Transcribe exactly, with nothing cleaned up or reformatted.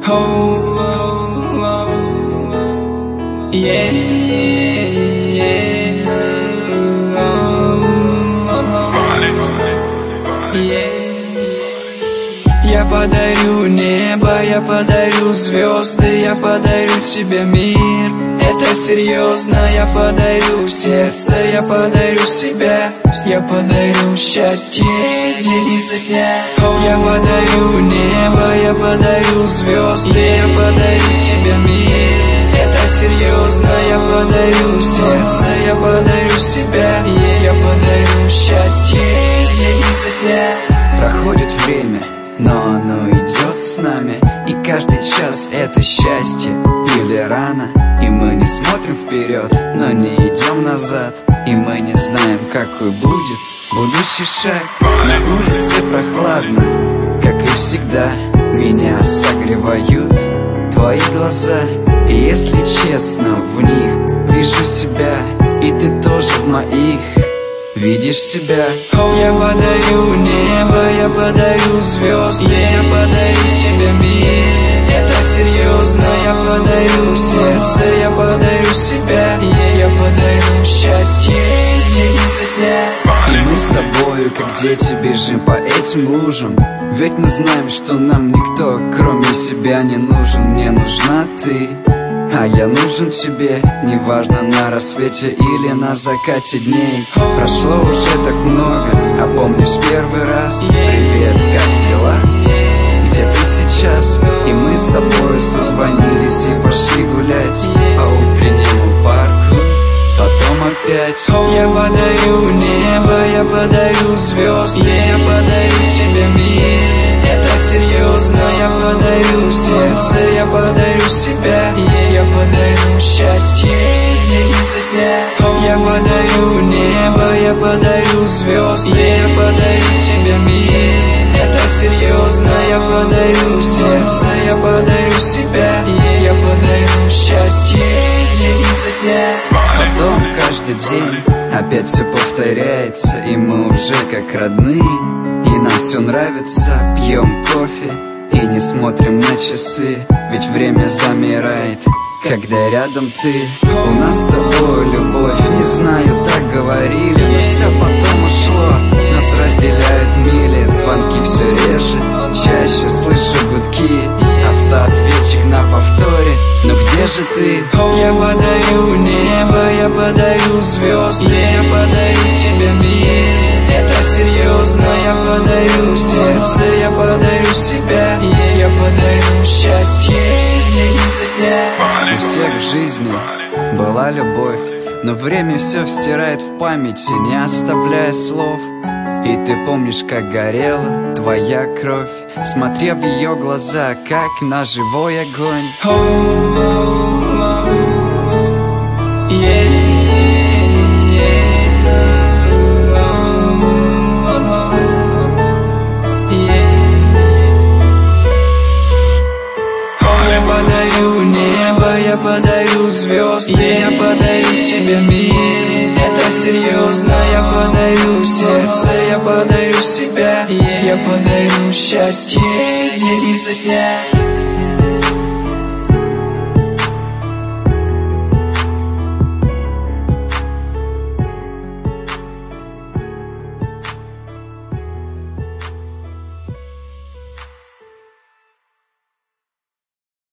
Oh, oh, oh. Yeah, yeah. Oh, oh, oh. Yeah. Я подарю небо, я подарю звезды, я подарю тебе мир. Это серьезно, я подарю сердце, я подарю себя. Я подарю счастье, день изо дня. Я подарю небо, я подарю звезды, я подарю тебе мир. Это серьезно, я подарю сердце, я подарю себя. Я подарю счастье, день изо дня. Проходит время, но оно идет с нами, и каждый час это счастье или рано. И мы не смотрим вперед, но не идем назад. И мы не знаем, какой будет будущий шаг. На улице прохладно, как и всегда. Меня согревают твои глаза. И если честно, в них вижу себя. И ты тоже в моих видишь себя. Я подарю небо, я подарю звезды, я подарю тебе мир. Это серьезно, я подарю сердце, я подарю себя. Я подарю счастье, день изо дня. И мы с тобою, как дети, бежим по этим лужам. Ведь мы знаем, что нам никто, кроме себя, не нужен. Мне нужна ты, а я нужен тебе. Неважно, на рассвете или на закате дней. Прошло уже так много, а помнишь первый раз? Привет, как дела? Где ты сейчас? И мы с тобой созвонились и пошли гулять по утреннему парку, потом опять. Я подарю небо, я подарю звезды, я подарю тебе мир. Это серьезно, я подарю сердце, я подарю себя. Я подарю счастье, день изо дня. Я подарю небо, я подарю звезды, я подарю тебе мир. Это серьезно, я подарю сердце, я подарю себя. Я подарю счастье, день изо дня. Потом каждый день опять все повторяется, и мы уже как родные. И нам все нравится, пьем кофе и не смотрим на часы. Ведь время замирает, когда рядом ты. У нас с тобой любовь, не знаю, так говорили, но все потом ушло. Нас разделяют мили, звонки все реже. Чаще слышу гудки, автоответчик на повторе. Но где же ты? Я подарю небо, я подарю звезды, я подарю тебе мир. Это серьезно, я подарю сердце, я подарю себя. Я подарю счастье, день изо дня. У всех в жизни была любовь, но время все стирает в памяти, не оставляя слов. И ты помнишь, как горела твоя кровь, смотря в ее глаза, как на живой огонь. Oh, oh, oh. Yeah, yeah. Oh, oh, yeah. Oh, я подарю небо, я подарю звезды, я подарю тебе мир. Это серьезно, я подарю сердце, я подарю себя. Я подарю счастье, день изо дня.